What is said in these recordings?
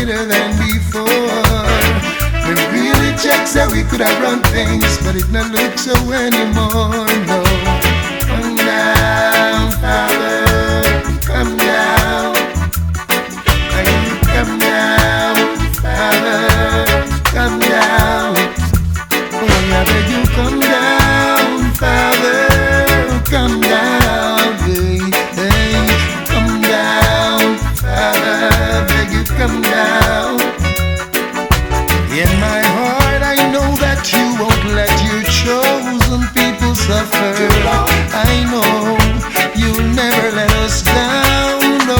wickeder than before. We really check that we could have run things, but it not look so anymore. No, come down, Father, come down. Come down, Father, come down. Oh, I beg you, come down, Father, come down. Hey, come down, Father, beg you, come down. In my heart, I know that you won't let your chosen people suffer. I know you'll never let us down. No,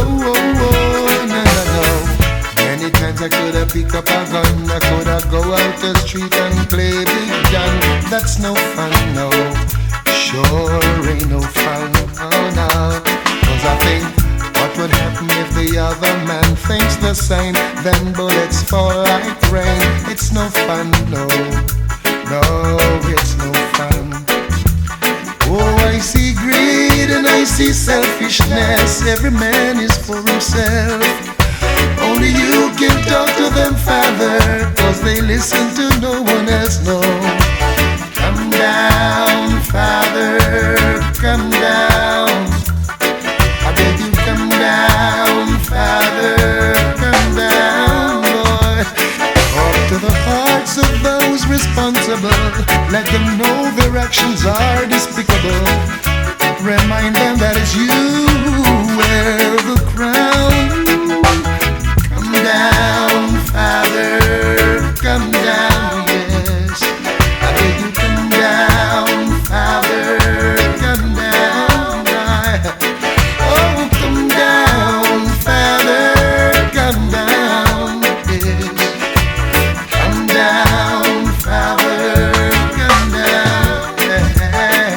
many times I could have picked up a gun, I could have go out the street and play big gun. That's no fun, no. Sure ain't no fun, oh no. 'Cause I think, what would happen if the other man thinks the same? Then bullets fall like rain. It's no fun, no. No, it's no fun. Oh, I see greed and I see selfishness. Every man is for himself. Only you can talk to them, Father, 'cause they listen to no one else, no. Come down, Father, come down. I beg you, come down, Father, come down, Lord. Talk to the hearts of those responsible. Let them know their actions are despicable. Remind them that it's you who wear the crown. Come down, Father, come down, yes. I beg you, come down, Father, come down. Oh, come down, Father, come down, yes. Come down, Father, come down, yeah.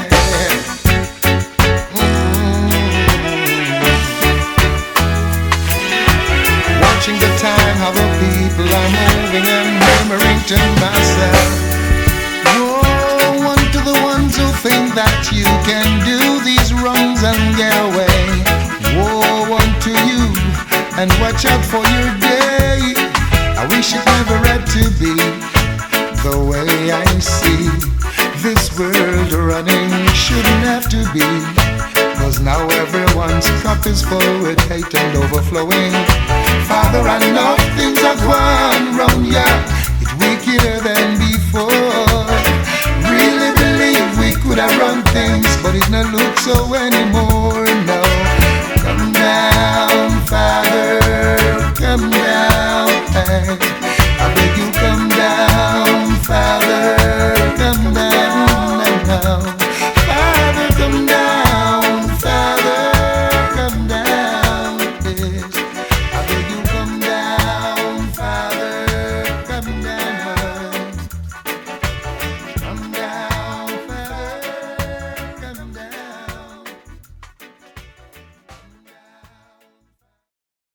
Watching the time, how the people are moving and murmuring to myself. Woe unto the ones who think that you can do these wrongs and get away. Woe unto you, and watch out for your day. I wish it never had to be the way I see this world running. Shouldn't have to be. 'Cause now everyone's cup is full with hate and overflowing. Father, I know things are going wrong, yeah. It's wickeder than before. Really believe we could have run things, but it not look so anymore. No.